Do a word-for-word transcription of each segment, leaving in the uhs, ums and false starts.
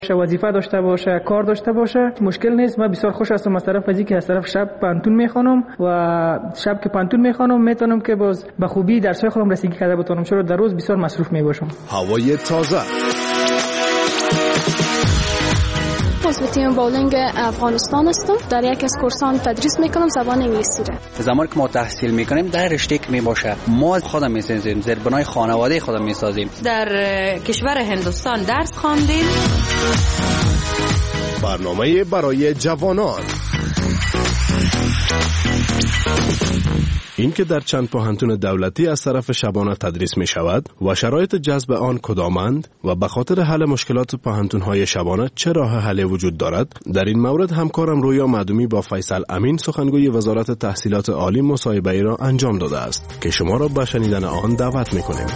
وظیفه داشته باشه، کار داشته باشه مشکل نیست. من بسیار خوش هستم از طرف از اینکه از طرف شب پانتون میخوانم و شب که پانتون میخوانم میتونم که باز به خوبی درسای خودم رسیدگی کرده بتونم، چرا در روز بسیار مصروف میباشم. هوای تازه. عضو تیم بولینگ افغانستان هستم. در یک از کورسان تدریس میکنم زبان انگلیسی را. زمانی که ما تحصیل میکنیم در رشته که میباشه ما خودم میسازیم، زیربنای خانواده خودم میسازیم. در کشور هندوستان درس خواندیم. برنامه برای جوانان. این که در چند پوهنتون دولتی از طرف شبانه تدریس می شود و شرایط جذب آن کدامند و به خاطر حل مشکلات پوهنتون های شبانه چه راه حلی وجود دارد، در این مورد همکارم رویا معدومی با فیصل امین سخنگوی وزارت تحصیلات عالی مصاحبه ای را انجام داده است که شما را به شنیدن آن دعوت می کنیم.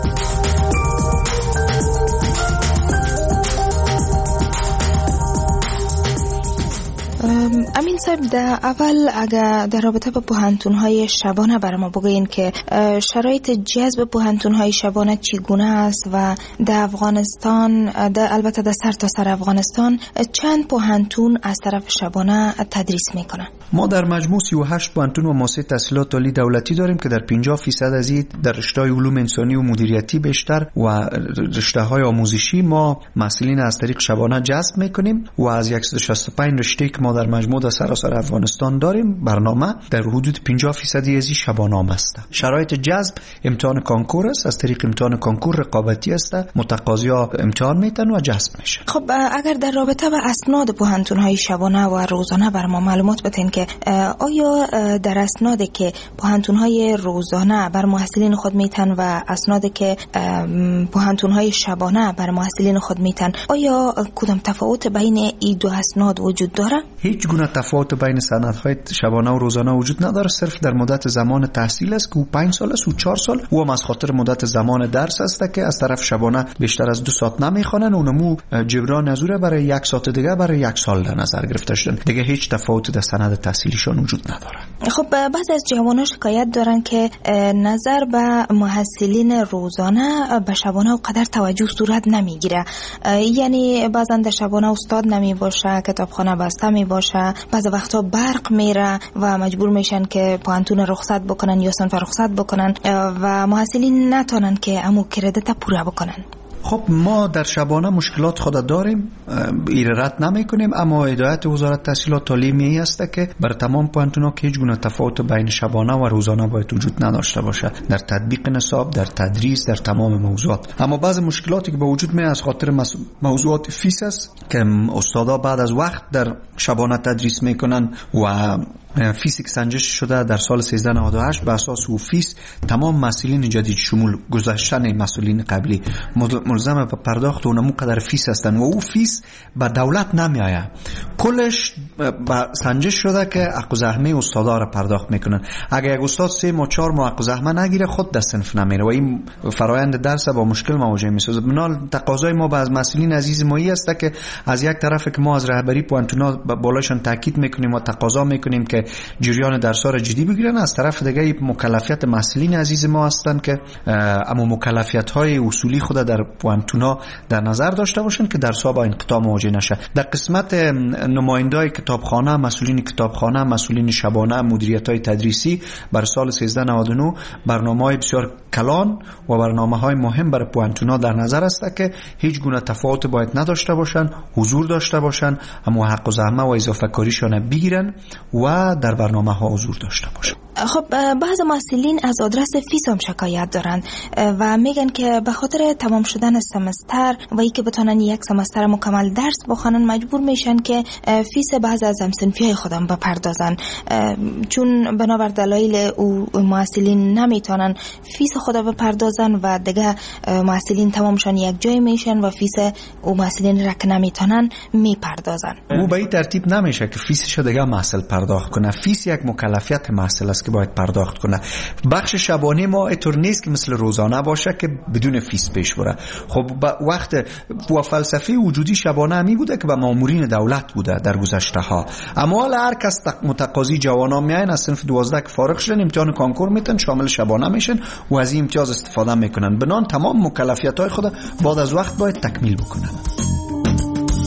امین صاحب، در اول اگر در رابطه با پوهنتون‌های شبانه برای ما بگوین که شرایط جذب پوهنتون‌های شبانه چگونه است و در افغانستان، در البته در سر تا سر افغانستان چند پوهنتون از طرف شبانه تدریس میکنن؟ ما در مجموع سی و هشت پوهنتون و مؤسسه تحصیلات عالی دولتی داریم که در پنجاه درصد از این در رشته‌های علوم انسانی و مدیریتی بیشتر و رشته‌های آموزشی ما محصلین از طریق شبانه جذب میکنیم و از صد و شصت و پنج رشته که ما در مجموع در سراسر افغانستان داریم برنامه در حدود پنجاه درصد از این شبانه است. شرایط جذب امتحان کنکور است، از طریق امتحان کنکور رقابتی است، متقاضی‌ها امتحان میتن و جذب میشه. خب اگر در رابطه با اسناد پوهنتون‌های شبانه و روزانه بر ما معلومات بدین که آیا در اسنادی که پوهنتون‌های روزانه بر محصلین خود میتن و اسنادی که پوهنتون‌های شبانه بر محصلین خود میتن، آیا کدام تفاوت بین این دو اسناد وجود داره؟ هیچ گونه تفاوت بین سندهای شبانه و روزانه وجود نداره، صرف در مدت زمان تحصیل است که او پنج سال است و چهار سال و هم از خاطر مدت زمان درس است که از طرف شبانه بیشتر از دو ساعت نمیخوانن و نمو جبران نظوره برای یک ساعت دیگه برای یک سال در نظر گرفته شدن. دیگه هیچ تفاوت در سند تحصیلیشون وجود نداره. خب بعضی از جوانان شکایت دارن که نظر به محصلین روزانه به شبانه و قدر توجه صورت نمیگیره، یعنی بعضا در شبانه استاد نمی باشه، کتابخانه بسته می باشه، بعض وقتا برق میره و مجبور میشن که پوهنتون رخصت بکنن یا صنف رخصت بکنن و محصلین نتونن که امو کردیت پوره بکنن. خب ما در شبانه مشکلات خود داریم، ایراد نمی کنیم، اما هدایت وزارت تحصیلات عالی می است که بر تمام پوهنتون‌ها که هیچ گونه تفاوت بین شبانه و روزانه باید وجود نداشته باشه در تطبیق نصاب، در تدریس، در تمام موضوعات. اما بعض مشکلاتی که به وجود می از خاطر موضوعات فیس است که استادا بعد از وقت در شبانه تدریس میکنن و فیس که سنجش شده در سال سیزده نود و هشت به اساس او فیس تمام مسئولین جدید شمول گذشتن مسئولین قبلی ملزم به پرداخت اونمو قدر فیس هستن و او فیس به دولت نمیآید، کلش به سنجش شده که حق زحمه استادا را پرداخت میکنن. اگر یک استاد سه ماه چهار ماه حق زحمه نگیره خود در صنف نمیره و این فرآیند درس با مشکل مواجه میسازه. بنال تقاضای ما به از مسئولین عزیز ما است که از یک طرف که ما از رهبری پوهنتون‌ها بالاشون تاکید میکنیم و تقاضا میکنیم که جریان درس را جدی بگیرن، از طرف دیگه مکلفیت مسئولین عزیز ما هستند که اما مکلفیت های اصولی خود در پوهنتون‌ها در نظر داشته باشند که درس ها با انقطاع مواجه نشه. در قسمت نمایندای کتابخانه، مسئولین کتابخانه، مسئولین شبانه، مدیریت های تدریسی بر سال سیزده نود و نه برنامه‌های بسیار کلان و برنامه‌های مهم برای پوهنتون‌ها در نظر است که هیچ گونه تفاوت باید نداشته باشند، حضور داشته باشند، اما حق و زحمه و اضافه کاریشان بگیرن و در برنامه ها حضور داشته باشند. خب بعض مسئولین از آدرس فیس هم شکایت دارن و میگن که به خاطر تمام شدن سمستر و ای که بتونن یک سمستر مکمل درس بخونن مجبور میشن که فیس بعض از همسنفیای خودم بپردازن، چون بنابر دلایل او مسئولین نمیتونن فیس خود بپردازن و دیگه مسئولین تمامشان یک جای میشن و فیس او مسئولین را که نمیتونن میپردازن. او به این ترتیب نمیشه که فیسش دیگه محصل پرداخت کنه. فیس یک مکلفیت محصل است که باید پرداخت کنه. بخش شبانه ما اینطور نیست که مثل روزانه باشه که بدون فیس پیش بره. خب وقت و فلسفه وجودی شبانه همی بوده که به مامورین دولت بوده در گذشته ها، اما حالا هر کس متقاضی جوانا میاین از صنف دوازده که فارغ شدن امتحان کنکور میتن شامل شبانه میشن و از این امتیاز استفاده میکنن. بنان تمام مکلفیت های خود بعد از وقت باید تکمیل بکنن.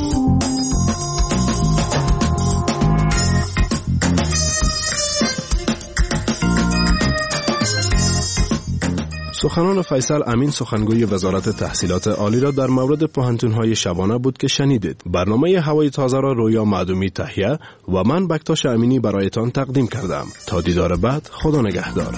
سخنان فیصل امین سخنگوی وزارت تحصیلات عالی را در مورد پوهنتون‌های شبانه بود که شنیدید. برنامه هوای تازه را رویا معدومی تهیه و من بکتاش امینی برایتان تقدیم کردم. تا دیدار بعد، خدا نگهدار.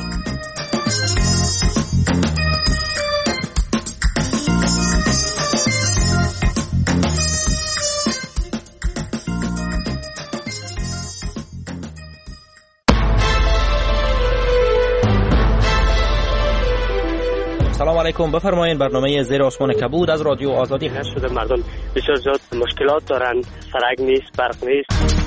سلام علیکم، بفرمایید. برنامه زیر آسمان کبود از رادیو آزادی هست. شده مردم بسیار زیاد مشکلات دارن، سرک نیست، برق نیست.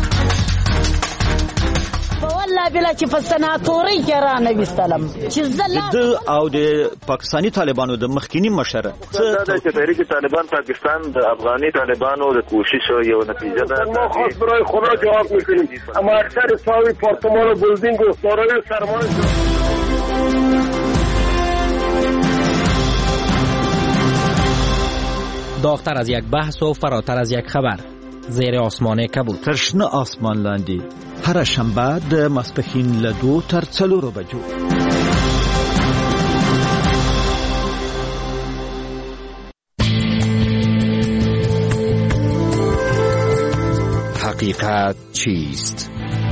والله بلا چې په سناتوري کې را نویستلم چې زله د او د پاکستانی طالبانو د مخکینی مشر څه د تحریک طالبان پاکستان د افغاني طالبانو د کوشش یو نتیجه ده. ما خاص برای خدا جواب میکنیم، اما اکثر ساوی پارتمان و بلدینگ و دارای سرمایه داغتر از یک بحث و فراتر از یک خبر. زیر آسمان کبود. ترشنه آسمان لاندی. هر شنبه د ماسپښین له دو تر څلورو بجو. حقیقت چیست؟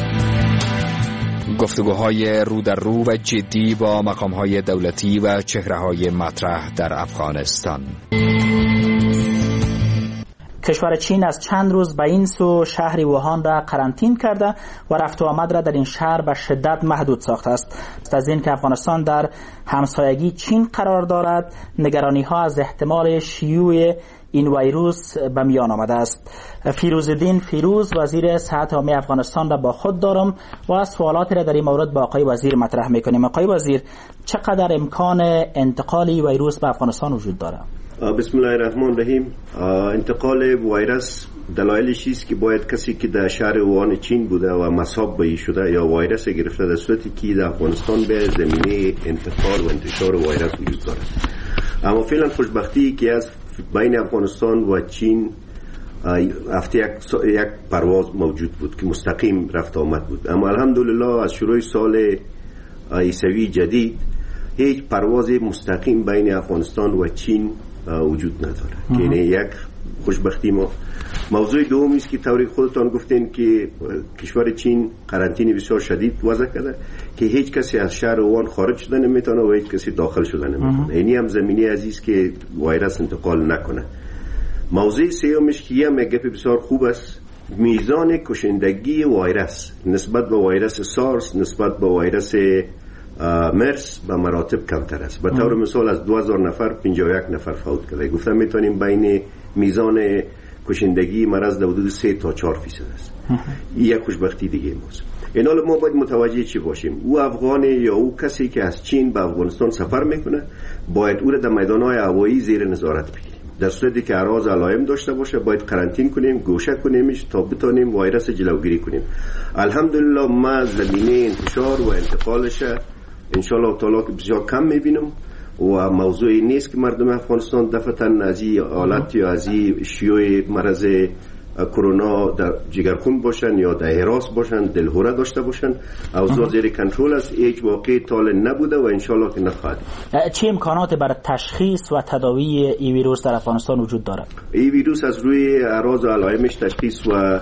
گفتگوهای رو در رو و جدی با مقامهای دولتی و چهره‌های مطرح در افغانستان. کشور چین از چند روز به این سو شهر ووهان را قرنطین کرده و رفت و آمد را در این شهر به شدت محدود ساخته است. از این که افغانستان در همسایگی چین قرار دارد، نگرانی ها از احتمال شیوع این ویروس به میان آمده است. فیروزالدین فیروز وزیر صحت عامه افغانستان را با خود دارم و سوالاتی را در این مورد با آقای وزیر مطرح میکنیم. آقای وزیر، چقدر امکان انتقال این ویروس به افغانستان وجود دارد؟ بسم الله الرحمن الرحیم. انتقال ویروس دلایلش است که باید کسی که در شهر ووهان چین بوده و مصاب به شده یا ویروس گرفته در صورتی که در افغانستان به زمینه انتقال و انتشار ویروس وجود دارد. اما فعلا خوشبختی که از بین افغانستان و چین هفته یک, یک پرواز موجود بود که مستقیم رفت آمد بود، اما الحمدلله از شروع سال عیسوی جدید هیچ پرواز مستقیم بین افغانستان و چین وجود نداره. یعنی یک خوشبختی ما. موضوع دوم است که طوری خودتان گفتین که کشور چین قرنطینه بسیار شدید وضع کرده که هیچ کسی از شهر ووهان خارج شدن نمیتونه و هیچ کسی داخل شدن نمیتونه. یعنی هم زمینی عزیز که ویروس انتقال نکنه. موضوع سومش که یه گپ بسیار خوب است، میزان کشندگی ویروس نسبت به ویروس سارس نسبت به ویروس مرس به مراتب کمتر است. به طور مثال از دو هزار نفر پنجاه و یک نفر فوت کرده. گفتم میتونیم بین میزان کشندگی مرض در حدود سه تا چهار فیصد است. این یک خوشبختی دیگه ماست. این حال ما باید متوجه چی باشیم؟ او افغانی یا او کسی که از چین به افغانستان سفر میکنه باید او را در میدانهای هوایی زیر نظارت بگیریم. در صورتی که اعراض علائم داشته باشه باید قرنطین کنیم، گوشه کنیمش تا بتونیم ویروس جلوگیری کنیم. الحمدلله ما زمینه انتشار و انتقالش ان شاء الله تعالی که بسیار کم میبینم و موضوعی نیست که مردم افغانستان دفعتاً از این حالت یا از این شیوع مرض کرونا در جگرخون باشن یا در هراس باشن، دلهوره داشته باشن. اوضاع زیر کنترل است. هیچ واقعی طال نبوده و انشالله که نخواهد. چه امکانات برای تشخیص و تداوی این ویروس در افغانستان وجود دارد؟ این ویروس از روی اعراض و علائمش تشخیص و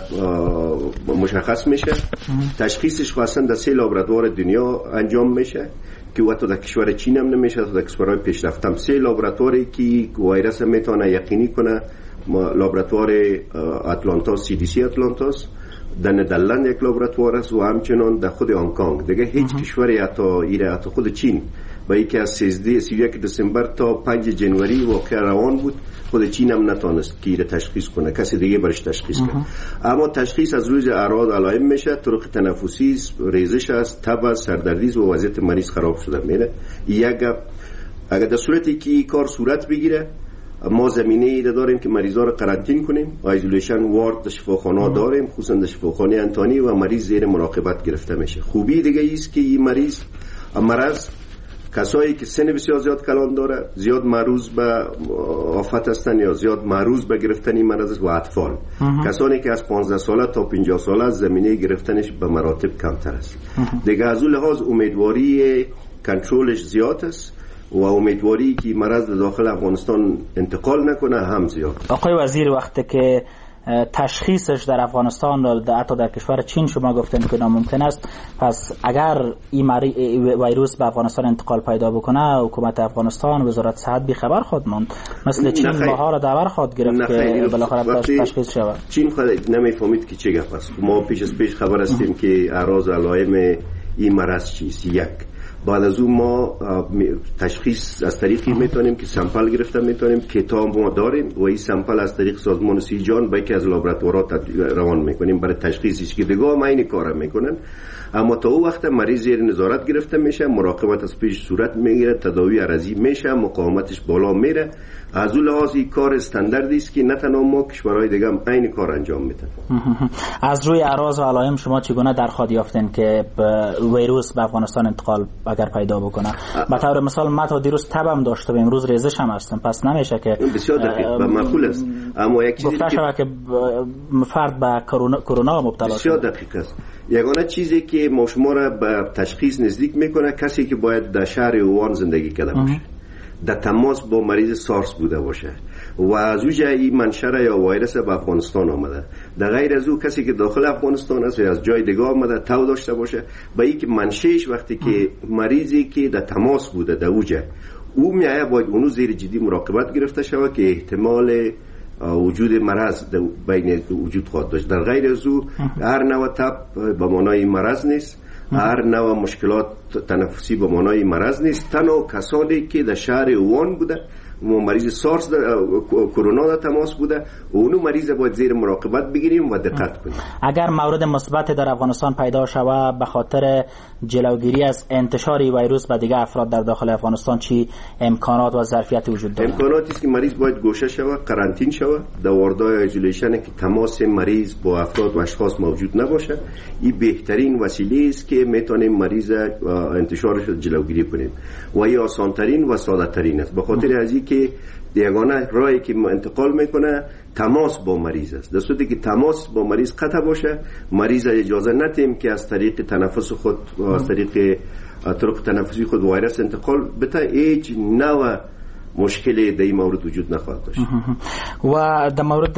مشخص میشه. تشخیصش خاصا در سه لابراتوار دنیا انجام میشه که وقتی در کشور چین هم نمیشه، در کشورهای پیشرفته هم. سه لابراتواری که ویروس میتونه یقینی کنه، لابراتوار اتلانتاس، سی دی سی اتلانتاس، در ندرلند یک لابراتوار است و همچنان در خود هنگ کنگ. دیگه هیچ کشوری حتی ایره حتی خود چین با اینکه از سیزده سی و یک دسامبر تا پنج جنوری واقع روان بود، خود چین هم نتونست که ایره تشخیص کنه، کسی دیگه برش تشخیص کنه. اما تشخیص از روی اعراض علائم میشه، طرق تنفسی، ریزش است، تب است، سردردی و وضعیت مریض خراب شده میره. یک اگر در صورتی که این کار صورت بگیره ما زمینه ای داریم که مریضا رو قرنطین کنیم، آیزولیشن وارد در شفاخانه داریم، خصوصا در شفاخانه انتانی، و مریض زیر مراقبت گرفته میشه. خوبی دیگه ایست که این مریض مرض کسایی که سن بسیار زیاد کلان داره، زیاد معروض به آفت هستن یا زیاد معروض به گرفتن این مرض و اطفال، کسانی که از پانزده ساله تا پنجاه ساله زمینه گرفتنش به مراتب کمتر است. دیگه از اون لحاظ امیدواری کنترلش زیاد است و امیدواری که مرض داخل افغانستان انتقال نکنه هم زیاد. آقای وزیر، وقتی که تشخیصش در افغانستان و حتی در کشور چین شما گفتن که ناممکن است، پس اگر این ویروس به افغانستان انتقال پیدا بکنه، حکومت افغانستان و وزارت صحت بی خبر خواهد ماند، مثل چین ماها را دور خواهد گرفت که بالاخره تشخیص شود. چین خود نمیفهمید که چه گپ است. ما پیش از پیش خبر هستیم که اعراض و علائم این مرض چیست. یک، بعد از اون ما تشخیص از طریقی میتونیم که سامپل گرفته میتونیم، کتاب ما داریم و این سامپل از طریق سازمان سیجان با یکی از لابراتوارات روان میکنیم برای تشخیصش که دیگه هم این کار میکنن. اما تا او وقت مریض زیر نظارت گرفته میشه، مراقبت از پیش صورت میگیره، تداوی عرضی میشه، مقاومتش بالا میره. از اون لحاظ این کار استانداردی است که نه تنها ما، کشورهای دیگه هم این کار انجام میدن. از روی اعراض و علائم شما چگونه درخواست یافتین که ویروس به افغانستان انتقال اگر پیدا بکنه؟ به طور مثال ما تا دیروز تبم داشته و امروز ریزش هم هستم، پس نمیشه که بسیار دقیق و معقول است. اما یک چیزی که که فرد به کرونا مبتلا شده بسیار دقیق است. یگانه چیزی که ما شما را به تشخیص نزدیک میکنه کسی که باید در شهر اوان زندگی کرده باشه، در تماس با مریض سارس بوده باشه و از اوجه این منشأ یا ویروس به افغانستان آمده. در غیر از او کسی که داخل افغانستان است یا از جای دیگه آمده تو داشته باشه، با اینکه منشأش وقتی که مریضی که در تماس بوده در اوجه او میایه، باید اونو زیر جدی مراقبت گرفته شود که احتمال وجود مرض بین وجود خواهد داشت. در غیر از او هر نوع تب به معنای مرض نیست، هر نوع مشکلات تنفسی به معنای مرض نیست. تنها کسانی که در شهر اوان بوده و مریض سارس کرونا در تماس بوده و اونو مریض باید زیر مراقبت بگیریم و دقت کنیم. اگر مورد مثبت در افغانستان پیدا شود به خاطر جلوگیری از انتشار ویروس به دیگر افراد در داخل افغانستان، چی امکانات و ظرفیت وجود دارد؟ امکاناتی است که مریض باید گوشه شود، قرنطینه شود، در واردای ایزولیشن که تماس مریض با افراد و اشخاص موجود نباشه. این بهترین وسیله است که میتونیم مریض انتشارش رو جلوگیری کنیم و این آسان ترین و ساده ترین است. به خاطر از که یگانه راهی که انتقال میکنه تماس با مریض است. در صورتی که تماس با مریض قطع باشه، مریض اجازه ندیم که از طریق تنفس خود و از طریق طرق تنفسی خود ویروس انتقال بده. هیچ نوع مشکلی در این مورد وجود نخواهد داشت. و در مورد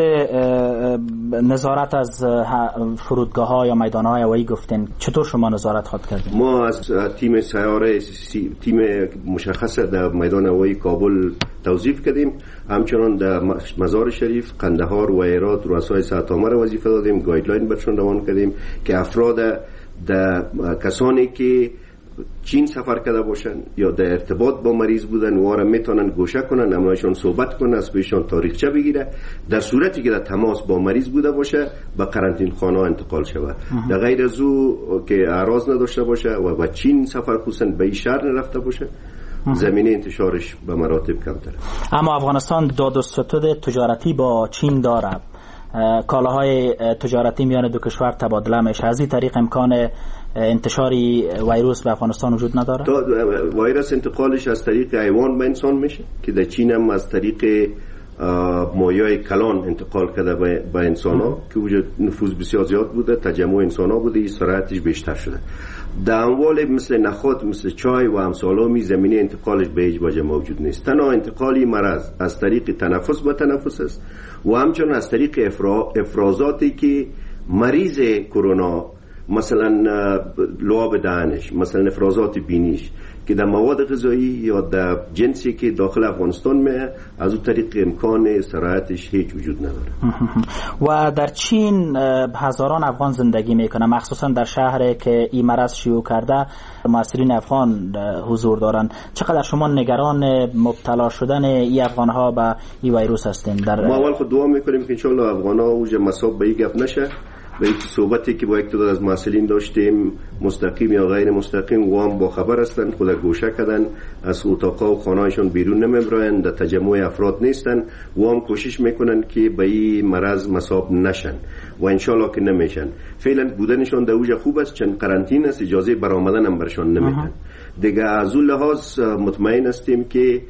نظارت از فرودگاه ها یا میدان های هوایی گفتین، چطور شما نظارت خواهد کردین؟ ما از تیم سیاره تیم مشخص در میدان هوایی کابل توظیف کردیم، همچنان در مزار شریف، قندهار و هرات رؤسای صحت عامه را وظیفه دادیم، گایدلاین برشون روان کردیم که افراد در کسانی که چین سفر کرده باشن یا در ارتباط با مریض بودن و را میتونن گوشه کنن، امایشان صحبت کنن، از پیشان تاریخچه بگیره. در صورتی که در تماس با مریض بوده باشه به قرنطینه خانه انتقال شود. در غیر از او که اعراض نداشته باشه و با چین سفر خصوصا به این شهر نرفته باشه، زمینه انتشارش به مراتب کمتره. اما افغانستان داد و ستد تجارتی با چین داره، کالاهای تجارتی میان دو کشور تبادله میشه. از این طریق امکان انتشاری ویروس به افغانستان وجود نداره؟ ویروس انتقالش از طریق حیوان به انسان میشه که در چین هم از طریق مایع کلان انتقال کرده به انسان ها که وجود نفوذ بسیار زیاد بوده، تجمع انسان ها بوده، این سرعتش بیشتر شده. در اموال مثل نخود، مثل چای و امثالامی زمینه انتقالش به هیچ وجه موجود نیست. تنها انتقالی مرض از طریق تنفس به تنفس است و همچنین از طریق افرا... افرازاتی که مریض کرونا مثلا لعاب دهنش، مثلا افرازات بینیش که در مواد غذایی یا در جنسی که داخل افغانستان میه، از اون طریق امکان سرایتش هیچ وجود نداره. و در چین هزاران افغان زندگی میکنه، مخصوصا در شهری که این مرض شیوع کرده مسئولین افغان حضور دارن. چقدر شما نگران مبتلا شدن این افغان ها به این ویروس هستین؟ در ما اول خود دعا میکنیم که انشالله افغان ها اوج مصاب به این گپ نشه. به این صحبتی که با یک تعداد از مسئولین داشتیم، مستقیم یا غیر مستقیم، و هم با خبر هستند، خود گوشه کردن، از اتاقا و خانه‌شون بیرون نمیبرن، در تجمع افراد نیستن و هم کوشش میکنن که به این مرض مصاب نشن و انشالله که نمیشن. فعلا بودنشون در اوج خوب است، چند قرنطینه است، اجازه برآمدن هم برشون نمیدن. دیگه از اون لحاظ مطمئن هستیم که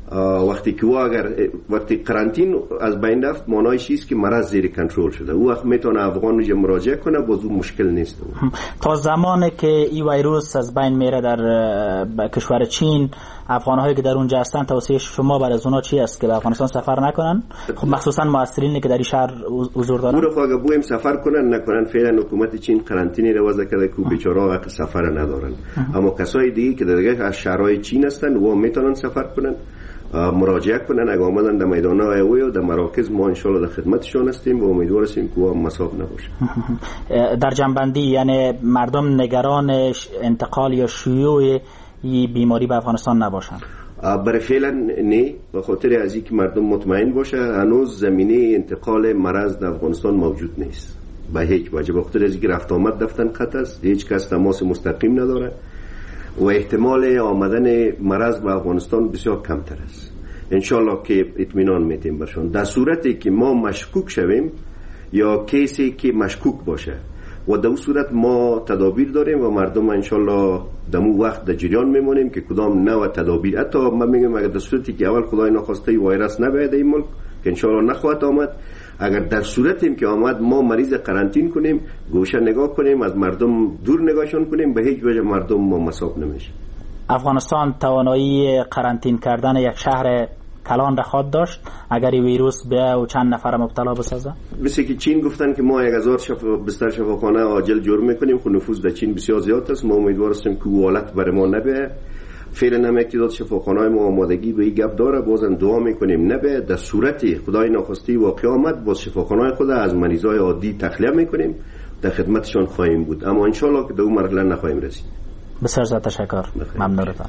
وقتی که او اگر وقتی قرنطین از بین رفت معنایش است که مرض زیر کنترل شده، او وقت میتونه افغان رو مراجعه کنه، باز اون مشکل نیست. تا زمانی که این ویروس از بین میره در کشور چین، افغان‌هایی که در اونجا هستن توصیه شما برای از اونها چی است که به افغانستان سفر نکنن؟ خب مخصوصا مؤثرینی که در این شهر حضور دارن. اون رو بویم سفر کنن نکنن، فعلا حکومت چین قرنطینی رو وضع کرده که بیچاره‌ها حق سفر ندارن. اما کسای دیگه که دیگه از شهرهای چین هستن و میتونن سفر کنن، مراجعه کنن. اگه آمدن در میدان‌های اوی و در مراکز ما انشالله در خدمتشون هستیم و امیدوار هستیم که هم مصاب نباشه. در جنبندی یعنی مردم نگران انتقال یا شیوع این بیماری به افغانستان نباشن؟ برای فعلا نه، به خاطر از اینکه مردم مطمئن باشه هنوز زمینه انتقال مرض در افغانستان موجود نیست به هیچ وجه. به خاطر از اینکه رفت آمد دفتن قطع است، هیچ کس تماس مستقیم نداره و احتمال آمدن مرض به افغانستان بسیار کمتر است. انشالله که اطمینان میتیم برشون. در صورتی که ما مشکوک شویم یا کسی که مشکوک باشه و در اون صورت ما تدابیر داریم و مردم انشالله در اون وقت در جریان میمونیم که کدام نوع تدابیر. حتی من میگم اگر در صورتی که اول خدای نخواسته ویروس نباید این ملک که انشالله نخواهد آمد، اگر در صورتیم که آمد ما مریض قرنطین کنیم، گوشه نگاه کنیم، از مردم دور نگاهشون کنیم، به هیچ وجه مردم ما مصاب نمیشه. افغانستان توانایی قرنطین کردن یک شهر کلان را خواهد داشت اگر این ویروس به و چند نفر مبتلا بسازه؟ مثل که چین گفتن که ما یک هزار شفا بستر شفاخانه عاجل جور میکنیم، خب نفوذ در چین بسیار زیاد است. ما امیدوار هستیم که او حالت برای ما نبه. فعلا هم اقتدار شفاخانه‌های ما آمادگی به این گپ داره، بازم دعا میکنیم نبه. در صورتی خدای ناخواسته واقع آمد باز شفاخانه‌های خود از مریضای عادی تخلیه میکنیم، در خدمتشان خواهیم بود، اما انشالله که به اون مرحله نخواهیم رسید. بسیار زیاد تشکر، ممنونتم.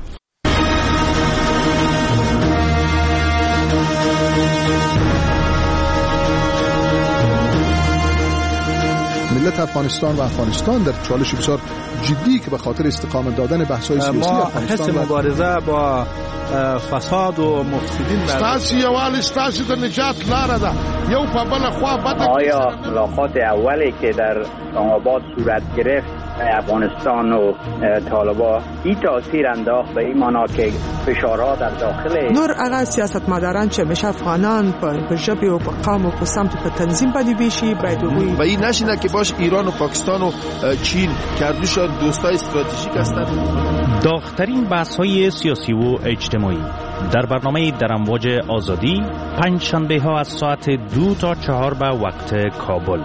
ملت افغانستان و افغانستان در چالش بسیار جدی که به خاطر استقامت دادن بحث‌های سیاسی افغانستان ما حس مبارزه با فساد و مفسدین ستاسو یوال ستاسو د نجات لاره ده. یو په بل خوا بده. آیا ملاقات اولی که در آباد صورت گرفت افغانستان و طالبان این تاثیر انداخت به این معنا که فشارها در داخل نور هغه سیاستمداران چې مشه افغانان په ژبې او په قوم او په سمت په تنظیم باندې بشي باید وي و این نشینه که باش ایران و پاکستان و چین کردوش دوستای استراتژیک هستند. داغ‌ترین بحث‌های سیاسی و اجتماعی در برنامه در امواج آزادی پنج شنبه ها از ساعت دو تا چهار به وقت کابل.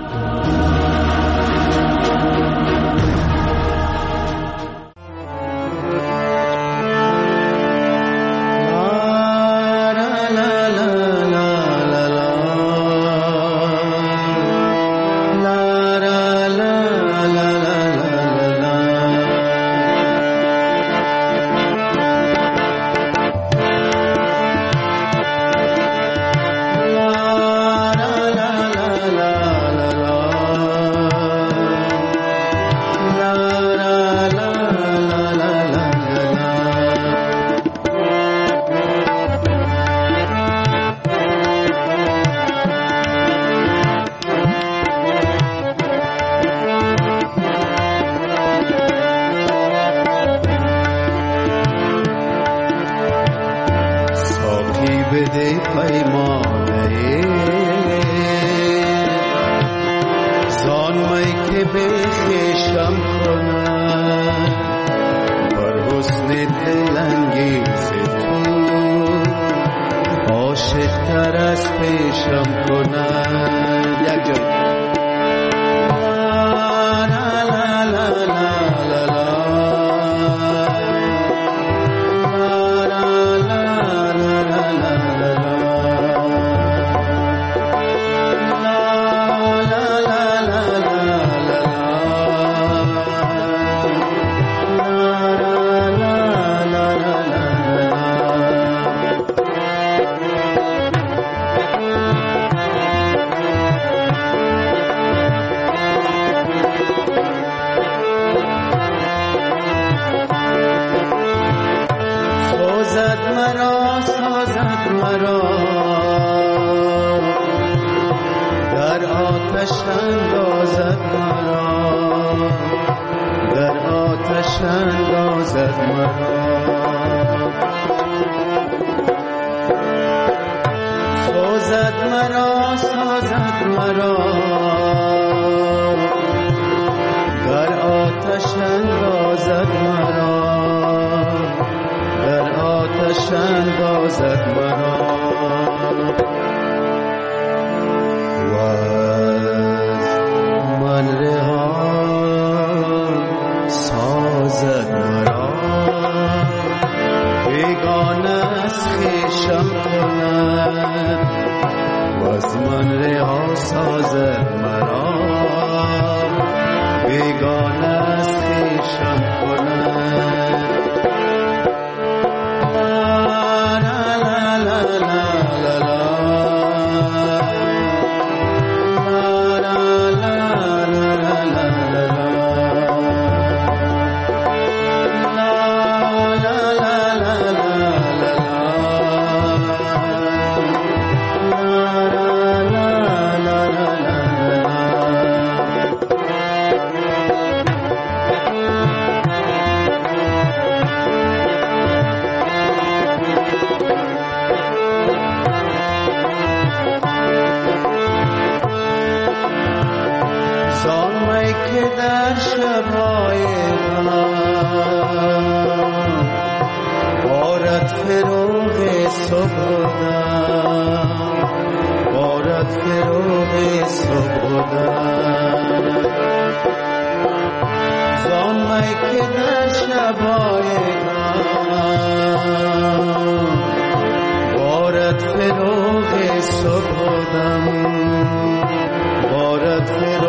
سازد مرا سازد مرا در آتش اندازد مرا در آتش اندازد مرا و از من رها سازد مرا بیگانه از خویشم کند و از من رها سازد مرا بیگانه از خویشم کند بارد فروغ صبح دم بارد فروغ